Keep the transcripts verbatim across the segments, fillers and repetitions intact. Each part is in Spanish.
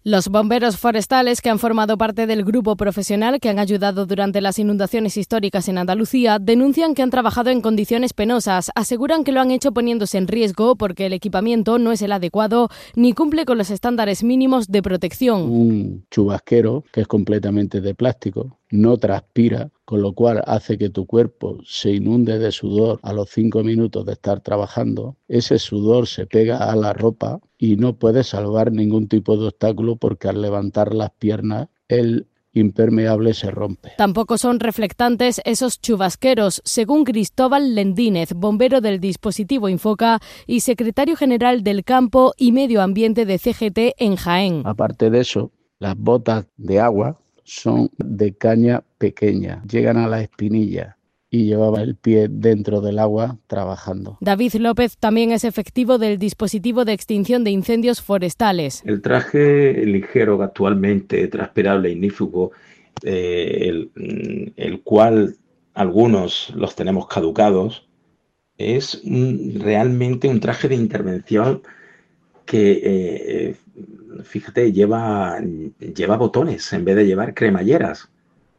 Los bomberos forestales, que han formado parte del grupo profesional que han ayudado durante las inundaciones históricas en Andalucía, denuncian que han trabajado en condiciones penosas. Aseguran que lo han hecho poniéndose en riesgo porque el equipamiento no es el adecuado ni cumple con los estándares mínimos de protección. Un chubasquero que es completamente de plástico, no transpira, con lo cual hace que tu cuerpo se inunde de sudor a los cinco minutos de estar trabajando. Ese sudor se pega a la ropa y no puedes salvar ningún tipo de obstáculo porque al levantar las piernas el impermeable se rompe. Tampoco son reflectantes esos chubasqueros, según Cristóbal Lendínez, bombero del dispositivo Infoca y secretario general del Campo y Medio Ambiente de C G T en Jaén. Aparte de eso, las botas de agua son de caña pequeña, llegan a la espinilla y llevaba el pie dentro del agua trabajando. David López también es efectivo del dispositivo de extinción de incendios forestales. El traje ligero actualmente transpirable ignífugo, eh, el, el cual algunos los tenemos caducados, es un, realmente un traje de intervención que, eh, fíjate, lleva, lleva botones en vez de llevar cremalleras.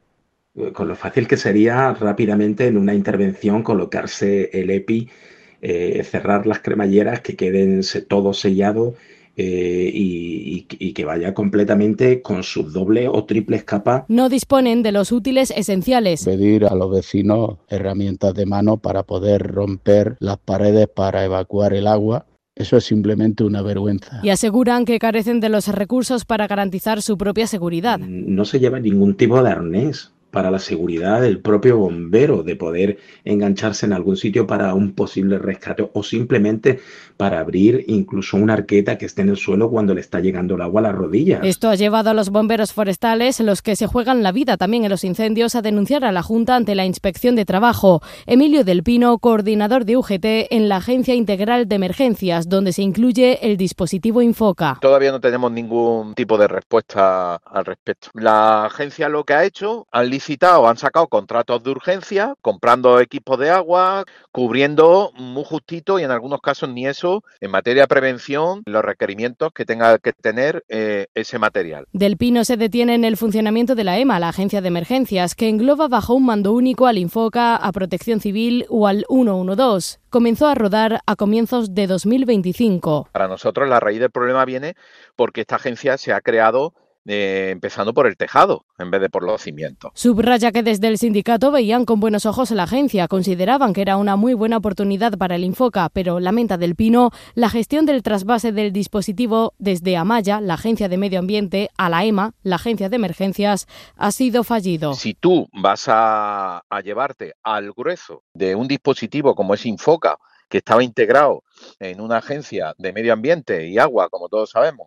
Con lo fácil que sería rápidamente en una intervención colocarse el EPI, eh, cerrar las cremalleras, que queden todo sellado eh, y, y, y que vaya completamente con sus doble o triples capas. No disponen de los útiles esenciales. Pedir a los vecinos herramientas de mano para poder romper las paredes para evacuar el agua. Eso es simplemente una vergüenza. Y aseguran que carecen de los recursos para garantizar su propia seguridad. No se lleva ningún tipo de arnés para la seguridad del propio bombero, de poder engancharse en algún sitio para un posible rescate o simplemente para abrir incluso una arqueta que esté en el suelo cuando le está llegando el agua a las rodillas. Esto ha llevado a los bomberos forestales, los que se juegan la vida también en los incendios, a denunciar a la Junta ante la Inspección de Trabajo. Emilio del Pino, coordinador de U G T en la Agencia Integral de Emergencias, donde se incluye el dispositivo Infoca. Todavía no tenemos ningún tipo de respuesta al respecto. La agencia lo que ha hecho, han licitado, han sacado contratos de urgencia, comprando equipos de agua, cubriendo muy justito y en algunos casos ni eso, en materia de prevención, los requerimientos que tenga que tener eh, ese material. Del Pino se detiene en el funcionamiento de la EMA, la Agencia de Emergencias, que engloba bajo un mando único al Infoca, a Protección Civil o al ciento doce. Comenzó a rodar a comienzos de dos mil veinticinco. Para nosotros la raíz del problema viene porque esta agencia se ha creado Eh, empezando por el tejado en vez de por los cimientos. Subraya que desde el sindicato veían con buenos ojos a la agencia, consideraban que era una muy buena oportunidad para el Infoca, pero lamenta Del Pino la gestión del trasvase del dispositivo desde Amaya, la Agencia de Medio Ambiente, a la EMA, la Agencia de Emergencias, ha sido fallido. Si tú vas a, a llevarte al grueso de un dispositivo como es Infoca, que estaba integrado en una agencia de medio ambiente y agua, como todos sabemos,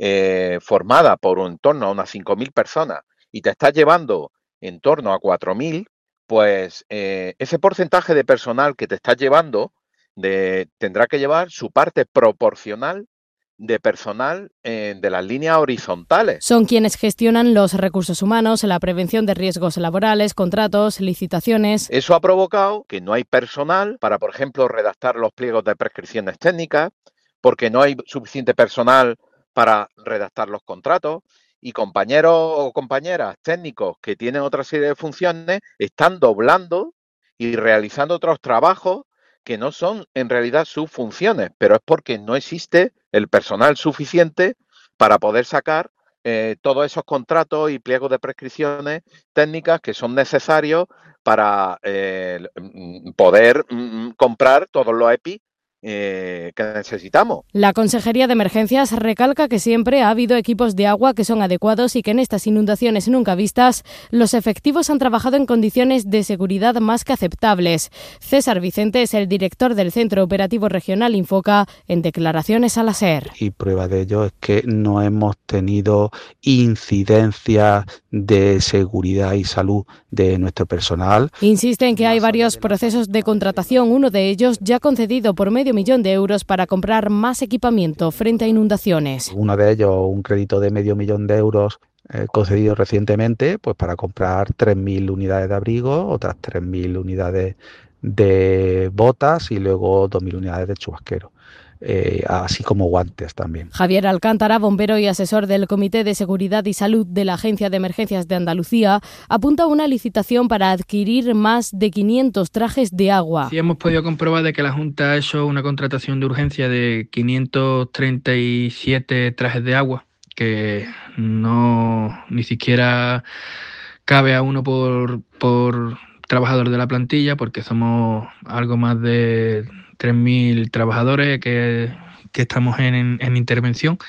Eh, formada por en torno a unas cinco mil personas y te estás llevando en torno a cuatro mil, pues eh, ese porcentaje de personal que te estás llevando de, tendrá que llevar su parte proporcional de personal eh, de las líneas horizontales. Son quienes gestionan los recursos humanos, la prevención de riesgos laborales, contratos, licitaciones. Eso ha provocado que no hay personal para, por ejemplo, redactar los pliegos de prescripciones técnicas, porque no hay suficiente personal para redactar los contratos, y compañeros o compañeras técnicos que tienen otra serie de funciones están doblando y realizando otros trabajos que no son en realidad sus funciones, pero es porque no existe el personal suficiente para poder sacar eh, todos esos contratos y pliegos de prescripciones técnicas que son necesarios para eh, poder mm, comprar todos los EPI Eh, que necesitamos. La Consejería de Emergencias recalca que siempre ha habido equipos de agua que son adecuados y que en estas inundaciones nunca vistas los efectivos han trabajado en condiciones de seguridad más que aceptables. César Vicente es el director del Centro Operativo Regional Infoca en declaraciones a la SER. Y prueba de ello es que no hemos tenido incidencias de seguridad y salud de nuestro personal. Insiste en que hay varios procesos de contratación, uno de ellos ya concedido por medio millón de euros para comprar más equipamiento frente a inundaciones. Uno de ellos, un crédito de medio millón de euros eh, concedido recientemente, pues para comprar tres mil unidades de abrigo, otras tres mil unidades de botas y luego dos mil unidades de chubasquero. eh, así como guantes también. Javier Alcántara, bombero y asesor del Comité de Seguridad y Salud de la Agencia de Emergencias de Andalucía, apunta a una licitación para adquirir más de quinientos trajes de agua. Sí, hemos podido comprobar de que la Junta ha hecho una contratación de urgencia de quinientos treinta y siete trajes de agua, que no ni siquiera cabe a uno por, por trabajador de la plantilla, porque somos algo más de tres mil trabajadores que, que estamos en, en intervención,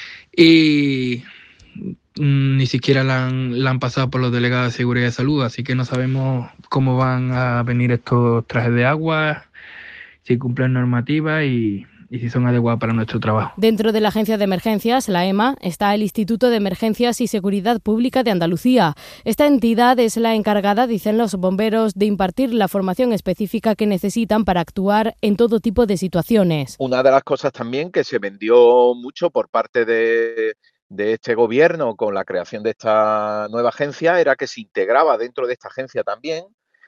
y ni siquiera la han, la han pasado por los delegados de seguridad y salud, así que no sabemos cómo van a venir estos trajes de agua, si cumplen normativas y, y si son adecuados para nuestro trabajo. Dentro de la Agencia de Emergencias, la EMA, está el Instituto de Emergencias y Seguridad Pública de Andalucía. Esta entidad es la encargada, dicen los bomberos, de impartir la formación específica que necesitan para actuar en todo tipo de situaciones. Una de las cosas también que se vendió mucho por parte de, de este gobierno con la creación de esta nueva agencia era que se integraba dentro de esta agencia también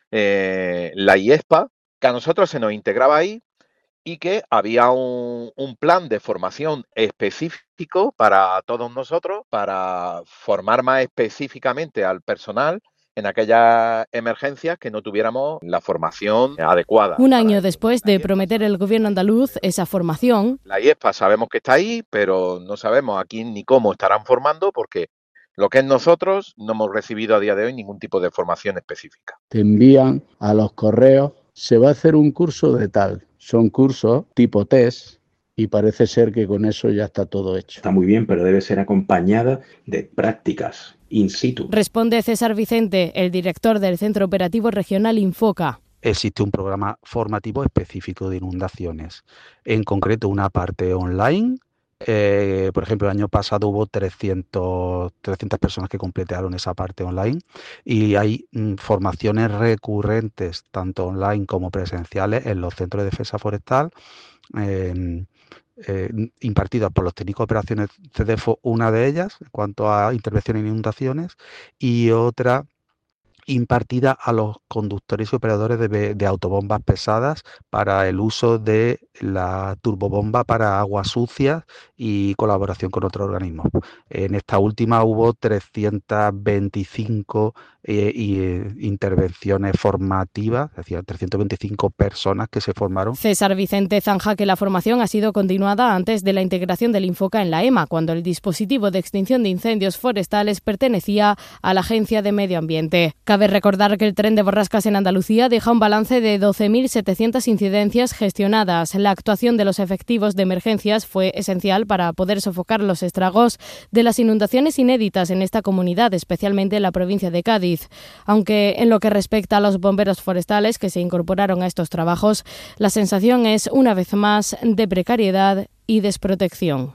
eh, la I E S P A, que a nosotros se nos integraba ahí, y que había un, un plan de formación específico para todos nosotros, para formar más específicamente al personal en aquellas emergencias que no tuviéramos la formación adecuada. Un año después de prometer el gobierno andaluz esa formación, la I E S P A sabemos que está ahí, pero no sabemos a quién ni cómo estarán formando, porque lo que es nosotros no hemos recibido a día de hoy ningún tipo de formación específica. Te envían a los correos, se va a hacer un curso de tal. Son cursos tipo test y parece ser que con eso ya está todo hecho. Está muy bien, pero debe ser acompañada de prácticas in situ. Responde César Vicente, el director del Centro Operativo Regional Infoca. Existe un programa formativo específico de inundaciones, en concreto una parte online. Eh, por ejemplo, el año pasado hubo trescientas personas que completaron esa parte online, y hay mm, formaciones recurrentes, tanto online como presenciales, en los centros de defensa forestal, eh, eh, impartidas por los técnicos de operaciones CEDEFO, una de ellas en cuanto a intervención en inundaciones, y otra impartida a los conductores y operadores de, de autobombas pesadas para el uso de la turbobomba para aguas sucias y colaboración con otros organismos. En esta última hubo trescientas veinticinco eh, y, eh, intervenciones formativas, es decir, trescientas veinticinco personas que se formaron. César Vicente zanja que la formación ha sido continuada antes de la integración del Infoca en la EMA, cuando el dispositivo de extinción de incendios forestales pertenecía a la Agencia de Medio Ambiente. Cabe recordar que el tren de borrascas en Andalucía deja un balance de doce mil setecientas incidencias gestionadas. La actuación de los efectivos de emergencias fue esencial para poder sofocar los estragos de las inundaciones inéditas en esta comunidad, especialmente en la provincia de Cádiz. Aunque en lo que respecta a los bomberos forestales que se incorporaron a estos trabajos, la sensación es, una vez más, de precariedad y desprotección.